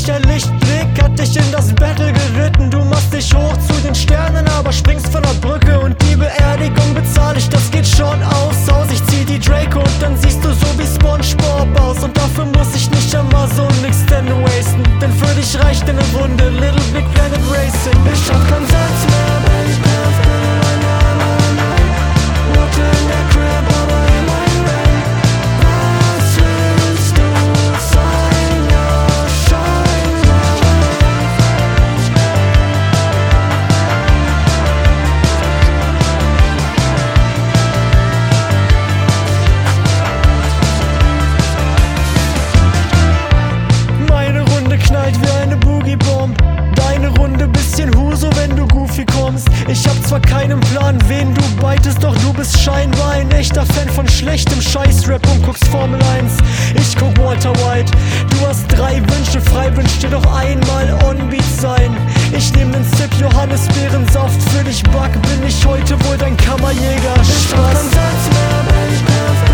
plötzlich ein Lichtblick hat dich in das Battle geritten. Du machst dich hoch zu den Sternen, aber springst von der Brücke. Und die Beerdigung bezahl ich, das geht schon aus. Ich zieh die Draco und dann siehst du so wie SpongeBob aus. Und dafür muss ich nicht einmal so nix denn wasten, denn für dich reicht eine Runde Little Big Planet Racing. Ich hab kein Salz mehr, weil ich perfekt Worte in der Crib, aber immer in Rain. Was willst du sein? Ja, shine my way. Meine Runde knallt wie eine Boogie-Bomb. Deine Runde bisschen Huso, wenn du goofy kommst. Ich hab zwar keinen Plan, wen du beitest, doch du bist scheinbar ein echter Fan von schlechtem Scheißrap und guckst Formel 1. Ich guck Walter White. Du hast 3 Wünsche frei, wünsch dir doch einmal on-beat sein. Ich nehm den Sip Johannisbeerensaft, für dich Back bin ich heute wohl dein Kammerjäger. Ich hab kein Salz mehr, weil ich perfekt